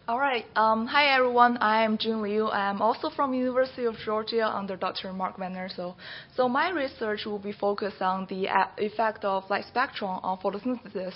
All right. Hi, everyone. I am Jun Liu. I'm also from University of Georgia under Dr. Mark Van Nerso. So my research will be focused on the effect of light spectrum on photosynthesis.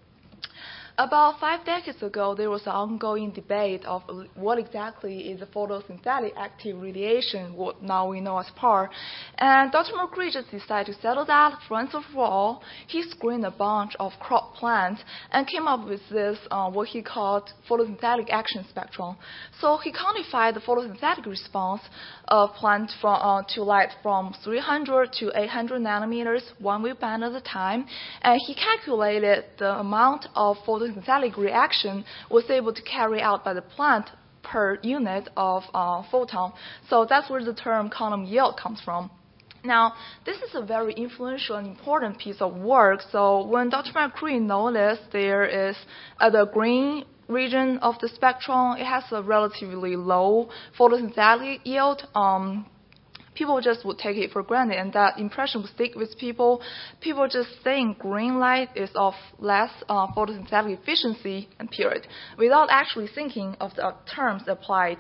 About 5 decades ago, there was an ongoing debate of what exactly is a photosynthetic active radiation, what now we know as PAR. And Dr. McCree just decided to settle that once and for all. He screened a bunch of crop plants and came up with this, what he called photosynthetic action spectrum. So he quantified the photosynthetic response of plants to light from 300 to 800 nanometers, 1 wave band at a time, and he calculated the amount of photosynthetic reaction was able to carry out by the plant per unit of photon. So that's where the term quantum yield comes from. Now, this is a very influential and important piece of work. So when Dr. McCree noticed there is the green region of the spectrum, it has a relatively low photosynthetic yield. People just would take it for granted, and that impression would stick with people. People just think green light is of less photosynthetic efficiency, and period, without actually thinking of the terms applied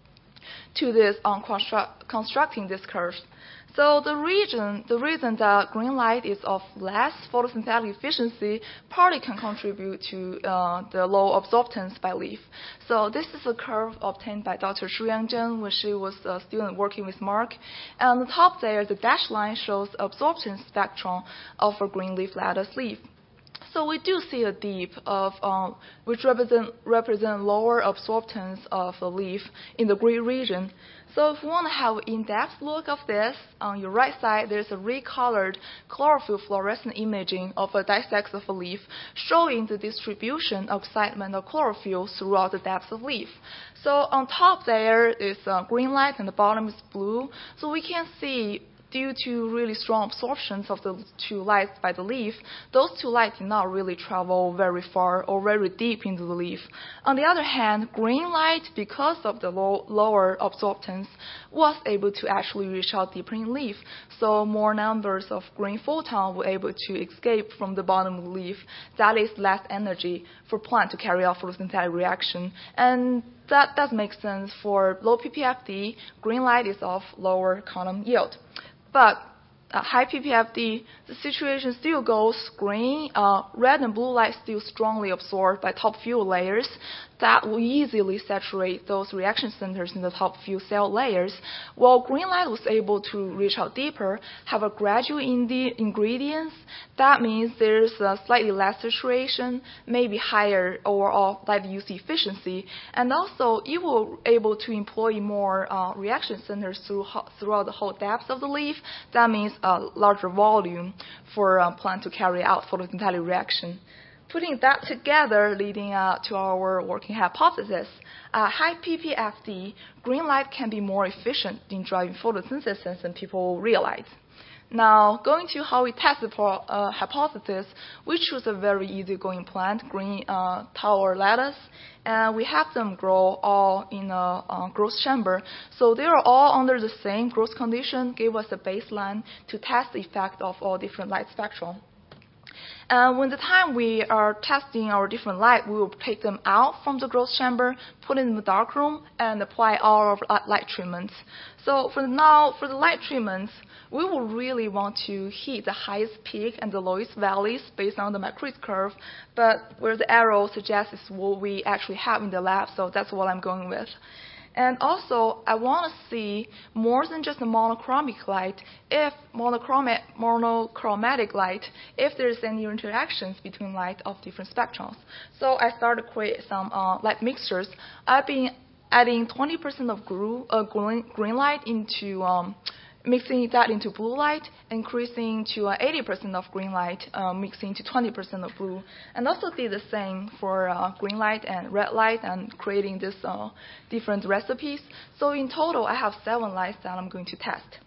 to this constructing this curve. So the reason that green light is of less photosynthetic efficiency partly can contribute to the low absorptance by leaf. So this is a curve obtained by Dr. Shuyang Zheng when she was a student working with Mark. And on the top there, the dashed line shows absorption spectrum of a green leaf lattice leaf. So we do see a dip of which represent lower absorptance of a leaf in the green region. So if you want to have an in-depth look of this, on your right side there's a recolored chlorophyll fluorescent imaging of a dissection of a leaf, showing the distribution of excitement of chlorophyll throughout the depth of leaf. So on top there is green light and the bottom is blue. So we can see, due to really strong absorptions of the two lights by the leaf, those two lights did not really travel very far or very deep into the leaf. On the other hand, green light, because of the lower absorptance, was able to actually reach out deeper in leaf. So more numbers of green photons were able to escape from the bottom of the leaf. That is less energy for plant to carry out photosynthetic reaction. And that does make sense. For low ppfd, green light is of lower quantum yield. But high ppfd, the situation still goes green. Red and blue light still strongly absorbed by top few layers. That will easily saturate those reaction centers in the top few cell layers, while green light was able to reach out deeper, have a gradual in the ingredients. That means there's a slightly less saturation, maybe higher overall light use efficiency, and also you will able to employ more reaction centers throughout the whole depth of the leaf. That means a larger volume for a plant to carry out photosynthetic reaction. Putting that together, leading to our working hypothesis, high ppfd, green light can be more efficient in driving photosynthesis than people realize. Now, going to how we tested for hypothesis, we choose a very easygoing plant, green tower lattice, and we have them grow all in a growth chamber. So they are all under the same growth condition, gave us a baseline to test the effect of all different light spectrum. And when the time we are testing our different light, we will take them out from the growth chamber, put it in the darkroom, and apply all of light treatments. So for the light treatments, we will really want to hit the highest peak and the lowest valleys based on the McCree's curve, but where the arrow suggests is what we actually have in the lab, so that's what I'm going with. And also, I want to see more than just a monochromatic light, if monochromatic light, if there's any interactions between light of different spectrums. So I started to create some light mixtures. I've been adding 20% of green light into mixing that into blue light, increasing to 80% of green light, mixing to 20% of blue, and also did the same for green light and red light, and creating this different recipes. So in total, I have 7 lights that I'm going to test.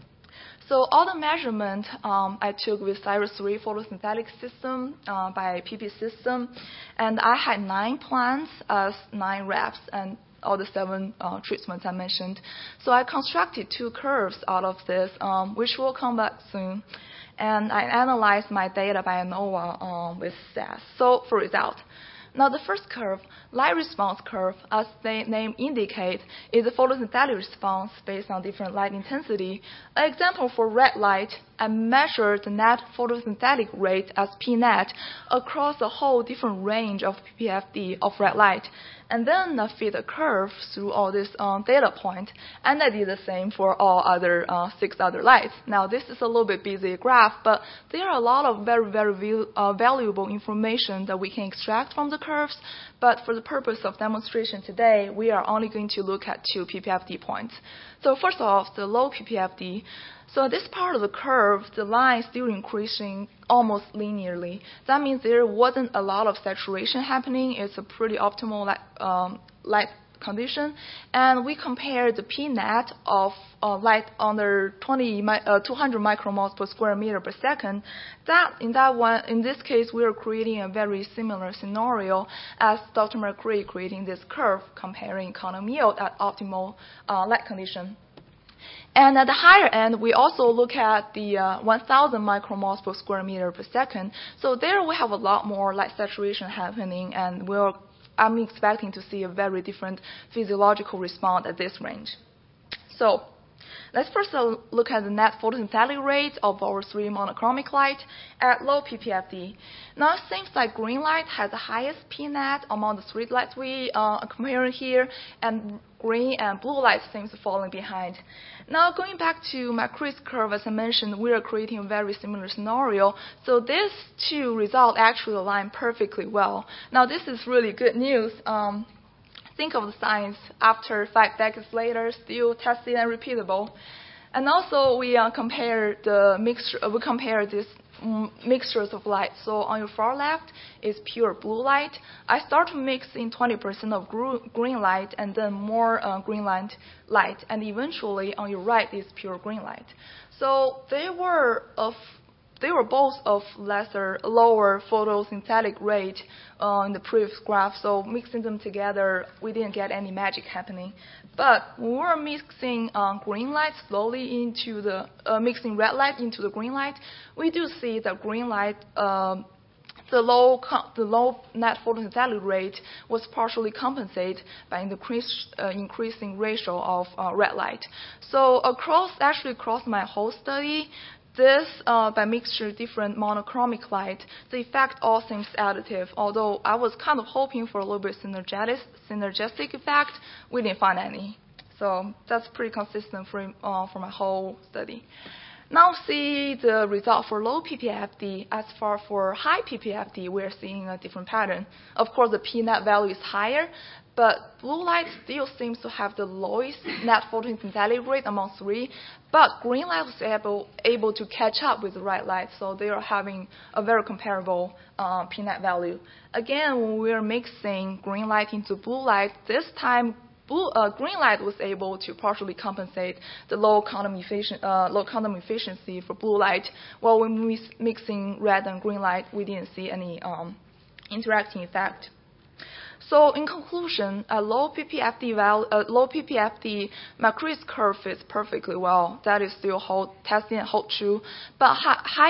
So all the measurement I took with CIRUS-3 photosynthetic system by PP system, and I had 9 plants as 9 reps, and all the 7 treatments I mentioned. So I constructed 2 curves out of this, which will come back soon. And I analyzed my data by ANOVA with SAS. So for result, Now, the first curve, light response curve, as the name indicates, is a photosynthetic response based on different light intensity. An example for red light, I measure the net photosynthetic rate as P-net across a whole different range of ppfd of red light. And then I fit a curve through all these data points, and I did the same for all other 6 other lights. Now, this is a little bit busy graph, but there are a lot of very, very valuable information that we can extract from the curves. But for the purpose of demonstration today, we are only going to look at 2 ppfd points. So first off, the low ppfd. So this part of the curve, the line is still increasing almost linearly. That means there wasn't a lot of saturation happening. It's a pretty optimal light condition. And we compare the P-net of light under 200 micromoles per square meter per second. In this case, we are creating a very similar scenario as Dr. McCree creating this curve comparing economy yield at optimal light condition. And at the higher end, we also look at the 1,000 micromoles per square meter per second. So there we have a lot more light saturation happening, and I'm expecting to see a very different physiological response at this range. So let's first look at the net photosynthetic rate of our 3 monochromic light at low ppfd. Now, it seems like green light has the highest P-net among the 3 lights we are comparing here, and green and blue light seems falling behind. Now, going back to McCree's curve, as I mentioned, we are creating a very similar scenario. So these 2 results actually align perfectly well. Now, this is really good news. Think of the science after 5 decades later, still tested and repeatable. And also, we compare the mixture. We compare these mixtures of light. So on your far left is pure blue light. I start to mix in 20% of green light and then more green light, and eventually on your right is pure green light. So they were both of lower photosynthetic rate in the previous graph. So mixing them together, we didn't get any magic happening. But when we were mixing green light slowly into mixing red light into the green light, we do see that green light, the low net photosynthetic rate was partially compensated by an increasing ratio of red light. So across my whole study, by mixture different monochromic light, the effect all seems additive. Although I was kind of hoping for a little bit synergistic effect, we didn't find any. So that's pretty consistent for my whole study. Now see the result for low ppfd. As far for high ppfd, we're seeing a different pattern. Of course, the P-net value is higher, but blue light still seems to have the lowest net photosynthetic rate among 3, but green light was able to catch up with the red light, so they are having a very comparable P-net value. Again, when we are mixing green light into blue light, this time green light was able to partially compensate the low quantum efficiency for blue light, while when we mixing red and green light, we didn't see any interacting effect. So in conclusion, at low ppfd, McCree's curve fits perfectly well. That is still testing and hold true. But high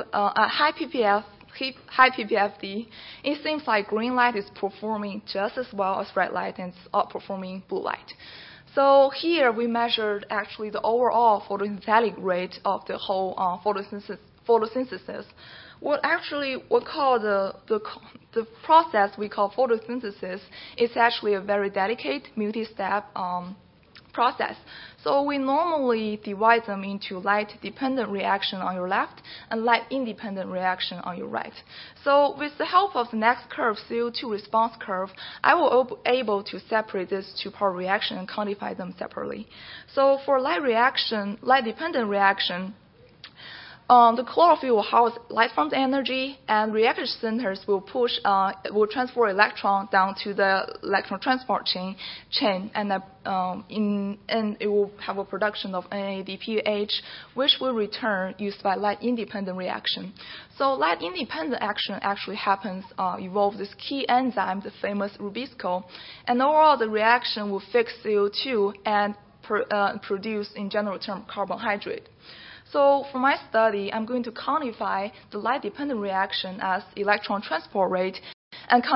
ppfd, it seems like green light is performing just as well as red light and it's outperforming blue light. So here we measured actually the overall photosynthetic rate of the whole photosynthesis. What call the process we call photosynthesis is actually a very delicate multi-step process. So we normally divide them into light-dependent reaction on your left and light-independent reaction on your right. So with the help of the next curve, CO2 response curve, I will be able to separate these 2-part reaction and quantify them separately. So for light-dependent reaction, the chlorophyll will house light from the energy, and reactor centers will transfer electron down to the electron transport chain, and it will have a production of NADPH, which will return used by light-independent reaction. So light-independent action actually involves this key enzyme, the famous Rubisco, and overall the reaction will fix CO2 and produce, in general term, carbohydrate. So for my study, I'm going to quantify the light-dependent reaction as electron transport rate and quantify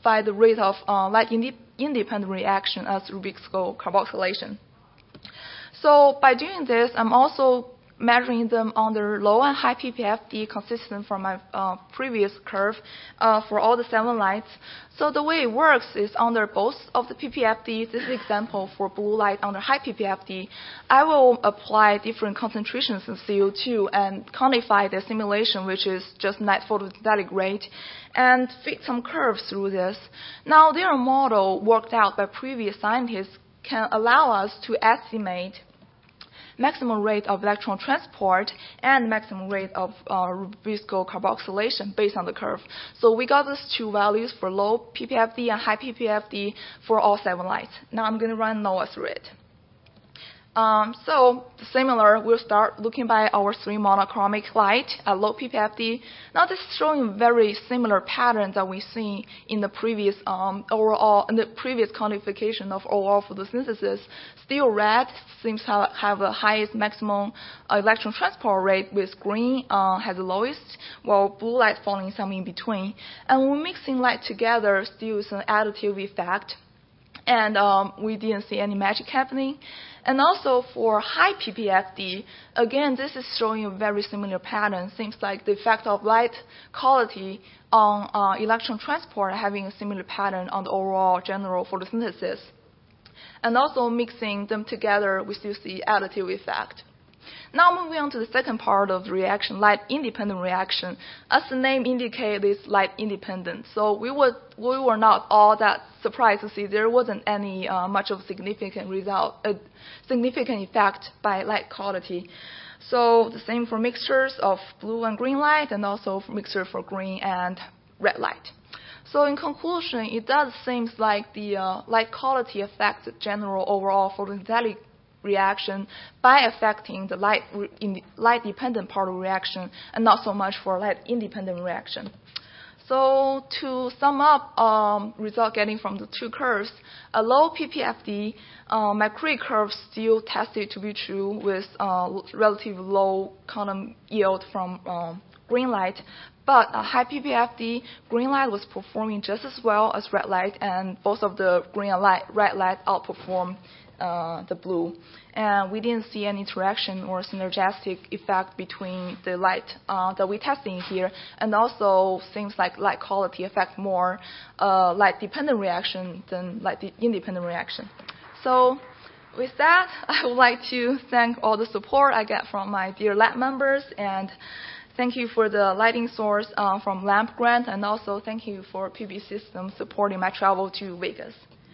quantify the rate of light independent reaction as Rubisco carboxylation. So by doing this, I'm also measuring them under low and high ppfd, consistent from my previous curve for all the 7 lights. So the way it works is under both of the ppfd. This is example for blue light under high ppfd. I will apply different concentrations of CO2 and quantify the simulation, which is just net photosynthetic rate, and fit some curves through this. Now, their model worked out by previous scientists can allow us to estimate maximum rate of electron transport and maximum rate of Rubisco carboxylation based on the curve. So we got these 2 values for low ppfd and high ppfd for all 7 lights. Now I'm going to run NOAA through it. So similar, we'll start looking by our 3 monochromic light at low ppfd. Now this is showing very similar patterns that we see in the previous previous quantification of overall photosynthesis. Still red seems to have the highest maximum electron transport rate, with green has the lowest, while blue light falling some in between. And when mixing light together, still is an additive effect. And we didn't see any magic happening. And also for high ppfd, again, this is showing a very similar pattern. Seems like the effect of light quality on electron transport having a similar pattern on the overall general photosynthesis. And also mixing them together, we still see additive effect. Now moving on to the second part of the reaction, light-independent reaction. As the name indicates, it's light-independent. So we were not all that surprised to see there wasn't any much of a significant effect by light quality. So the same for mixtures of blue and green light, and also for mixture for green and red light. So in conclusion, it does seem like the light quality affects the general overall photosynthetic reaction by affecting the light-dependent part of the reaction, and not so much for light-independent reaction. So to sum up, result getting from the 2 curves, a low ppfd, Macquarie curve still tested to be true with relatively low quantum yield from green light. But a high ppfd, green light was performing just as well as red light, and both of the green and red light outperformed the blue. And we didn't see any interaction or synergistic effect between the light that we're testing here, and also seems like light quality affect more light-dependent reaction than light-independent reaction. So with that, I would like to thank all the support I get from my dear lab members, and thank you for the lighting source from LAMP grant, and also thank you for PV Systems supporting my travel to Vegas.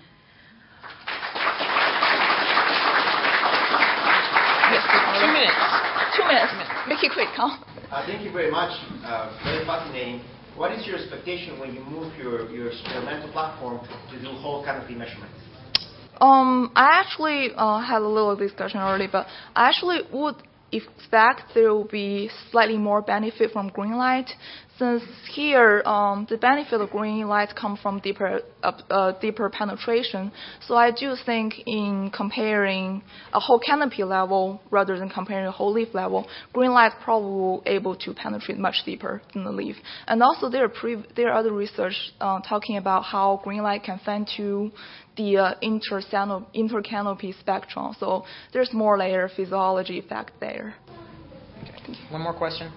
Yes, 2 minutes. 2 minutes. Make it quick, huh? Thank you very much. Very fascinating. What is your expectation when you move your experimental platform to do whole canopy measurements? I actually had a little discussion already, but I actually would expect there will be slightly more benefit from green light, since here the benefit of green light comes from deeper penetration. So I do think in comparing a whole canopy level rather than comparing a whole leaf level, green light probably able to penetrate much deeper than the leaf. And also there are other research talking about how green light can fan to the intercanopy spectrum. So there's more layer physiology effect there. Okay. One more question.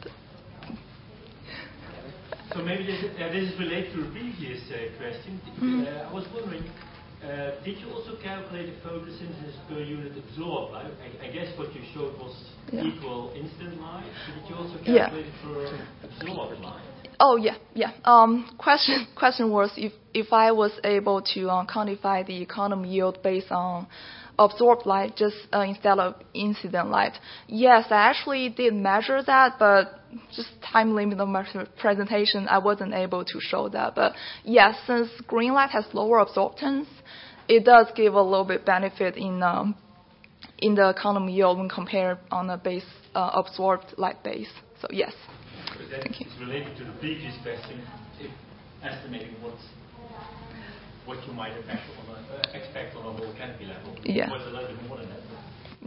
So maybe this is related to the previous question. I was wondering, did you also calculate the photosynthesis per unit absorbed light? I guess what you showed was equal instant light. So did you also calculate it for absorbed light? Oh yeah. Question was if I was able to quantify the quantum yield based on absorbed light just instead of incident light. Yes, I actually did measure that, but just time limit of my presentation, I wasn't able to show that. But yes, since green light has lower absorptance, it does give a little bit benefit in the quantum yield when compared on a base absorbed light base. So yes. But that is related to the previous question, if estimating what you might expect on a whole canopy level. Yeah. Was a little bit more than that.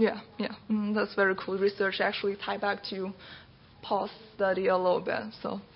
Yeah. That's very cool research. Actually tie back to Paul's study a little bit. So